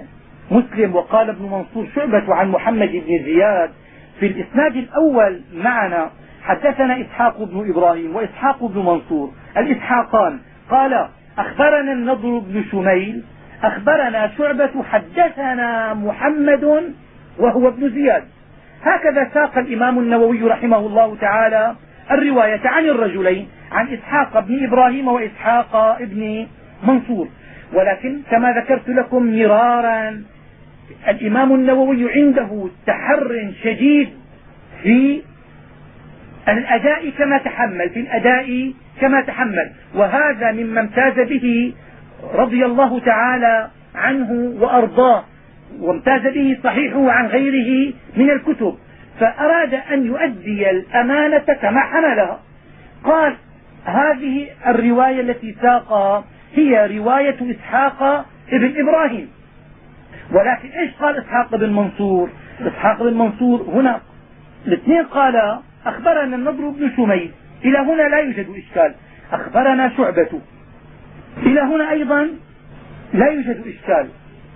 مسلم وقال ابن منصور شعبة عن محمد بن زياد في الإسناد الأول معنا حدثنا إسحاق بن إبراهيم وإسحاق بن منصور الإسحاقان قال أخبرنا النضر بن شميل أخبرنا شعبة حدثنا محمد وهو ابن زياد. هكذا ساق الإمام النووي رحمه الله تعالى الرواية عن الرجلين، عن إسحاق بن إبراهيم وإسحاق بن منصور. ولكن كما ذكرت لكم مرارا الإمام النووي عنده تحر شديد في الأداء كما تحمل في الأداء كما تحمل وهذا مما امتاز به رضي الله تعالى عنه وأرضاه، وامتاز به صحيحه عن غيره من الكتب، فأراد أن يؤدي الأمانة كما حملها. قال هذه الرواية التي ساقها هي رواية إسحاق ابن إبراهيم. ولكن ايش قال إسحاق بن منصور؟ إسحاق بن منصور هنا الاثنين قال أخبرنا النضر بن شميل، إلى هنا لا يوجد إشكال. أخبرنا شعبة، إلى هنا أيضا لا يوجد إشكال.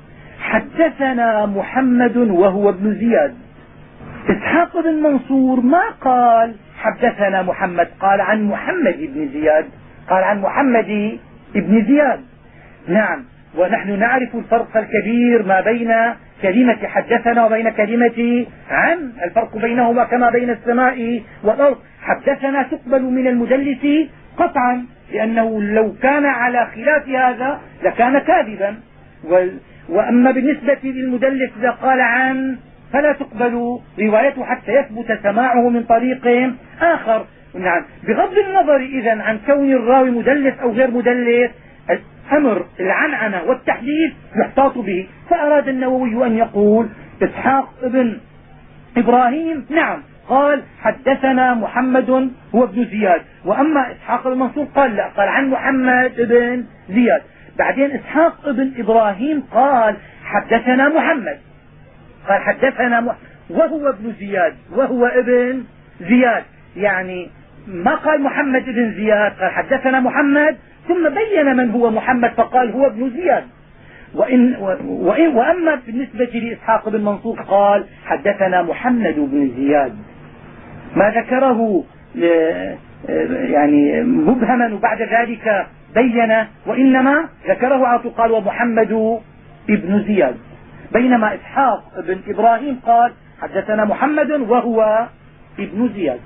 حدثنا محمد وهو ابن زياد. إسحاق بن منصور ما قال حدثنا محمد، قال عن محمد بن زياد، قال عن محمد بن زياد. نعم. ونحن نعرف الفرق الكبير ما بين كلمة حدثنا وبين كلمة عن، الفرق بينهما كما بين السماء والأرض. حدثنا تقبل من المدلس قطعا، لأنه لو كان على خلاف هذا لكان كاذبا. وأما بالنسبة للمدلس إذا قال عن فلا تقبل روايته حتى يثبت سماعه من طريق آخر. نعم. بغض النظر إذن عن كون الراوي مدلس أو غير مدلس، أمر العنعنة والتحديث يحتاط به. فأراد النووي أن يقول إسحاق بن إبراهيم نعم قال حدثنا محمد هو ابن زياد، وأما إسحاق بن منصور قال لا، قال عن محمد بن زياد. بعدين إسحاق بن إبراهيم قال حدثنا محمد، قال حدثنا محمد وهو ابن زياد، وهو ابن زياد، يعني ما قال محمد بن زياد، قال حدثنا محمد ثم بين من هو محمد فقال هو ابن زياد. وإن وإن وأما بالنسبة لإسحاق بن منصور قال حدثنا محمد بن زياد، ما ذكره يعني مبهما وبعد ذلك بين، وإنما ذكره على طول قال ومحمد ابن زياد، بينما إسحاق بن إبراهيم قال حدثنا محمد وهو ابن زياد.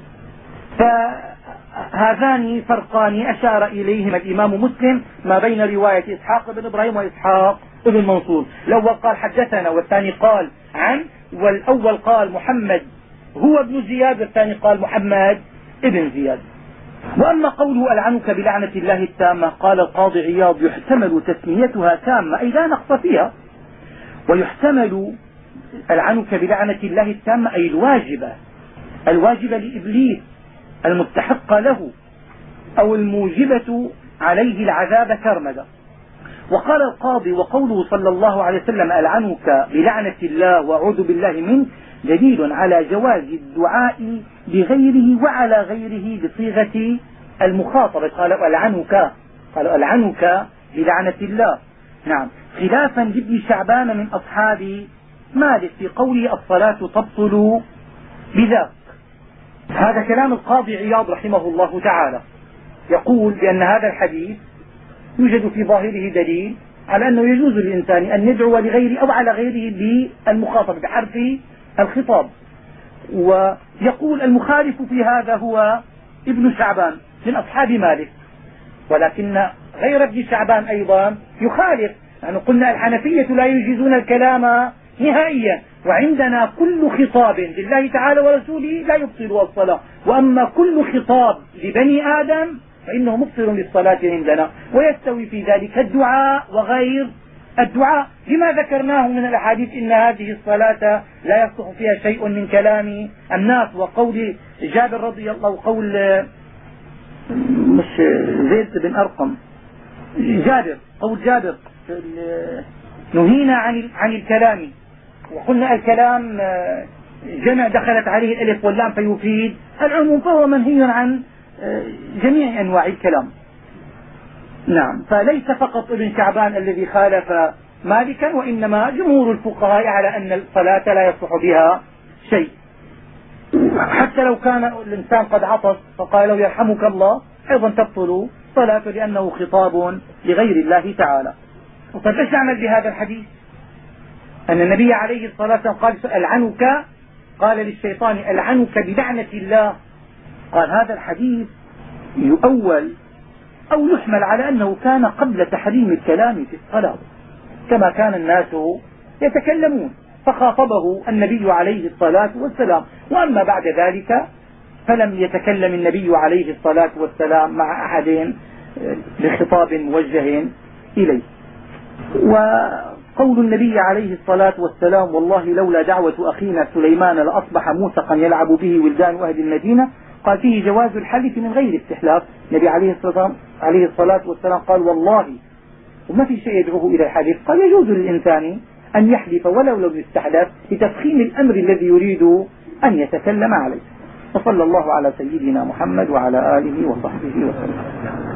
فهذان فرقان أشار إليهما الإمام مسلم ما بين رواية إسحاق بن إبراهيم وإسحاق بن منصور. الأول قال حدثنا والثاني قال عن، والأول قال محمد هو ابن زياد والثاني قال محمد ابن زياد. وأما قوله ألعنك بلعنة الله التامة، قال القاضي عياض يحتمل تسميتها تامة أي لا نقص فيها، ويحتمل ألعنك بلعنة الله التامة أي الواجبة الواجبة لإبليس المستحقة له أو الموجبة عليه العذاب سرمدا. وقال القاضي وقوله صلى الله عليه وسلم ألعنك بلعنة الله وأعوذ بالله منه دليل على جواز الدعاء لغيره وعلى غيره بصيغة المخاطبة. قالوا ألعنك قالوا ألعنك بلعنة الله. نعم، خلافا لابن شعبان من أصحاب مالك في قوله الصلاة تبطل بذاك. هذا كلام القاضي عياض رحمه الله تعالى، يقول بأن هذا الحديث يوجد في ظاهره دليل على أنه يجوز للإنسان أن يدعو لغيره أو على غيره بالمخاطب بحرف الخطاب. ويقول المخالف في هذا هو ابن شعبان من أصحاب مالك، ولكن غير ابن شعبان أيضا يخالف. يعني قلنا الحنفية لا يجيزون الكلام نهائيا، وعندنا كل خطاب لله تعالى ورسوله لا يبطل الصلاة، وأما كل خطاب لبني آدم فإنه مبطل للصلاة عندنا، ويستوي في ذلك الدعاء وغير الدعاء. لما ذكرناه من الأحاديث إن هذه الصلاة لا يصلح فيها شيء من كلام الناس، وقول جابر رضي الله قول مش زيد بن أرقم جابر قول جابر نهينا عن عن الكلام، وقلنا الكلام جمع دخلت عليه الألف واللام فيفيد العموم، فهو منهي عن جميع أنواع الكلام. نعم، فليس فقط ابن شعبان الذي خالف مالكا، وإنما جمهور الفقهاء على أن الصلاة لا يصلح بها شيء، حتى لو كان الإنسان قد عطس فقال له يرحمك الله أيضا تبطل صلاته لأنه خطاب لغير الله تعالى. وقد ايش نعمل بهذا الحديث؟ أن النبي عليه الصلاة والسلام قال ألعنك، قال للشيطان ألعنك بلعنة الله. قال هذا الحديث يؤول أو يحمل على أنه كان قبل تحريم الكلام في الصلاة، كما كان الناس يتكلمون فخاطبه النبي عليه الصلاة والسلام، وأما بعد ذلك فلم يتكلم النبي عليه الصلاة والسلام مع أحد بخطاب موجه إليه. وقول النبي عليه الصلاة والسلام والله لولا دعوة أخينا سليمان لأصبح موثقا يلعب به ولدان أهل المدينة، قال فيه جواز الحلف من غير استحلاف. النبي عليه الصلاة والسلام قال والله، وما في شيء يدعوه إلى الحلف، قال يجوز للإنسان أن يحلف ولو لم يستحلف لتفخيم الأمر الذي يريد أن يتكلم عليه. وصلى الله على سيدنا محمد وعلى آله وصحبه وسلم.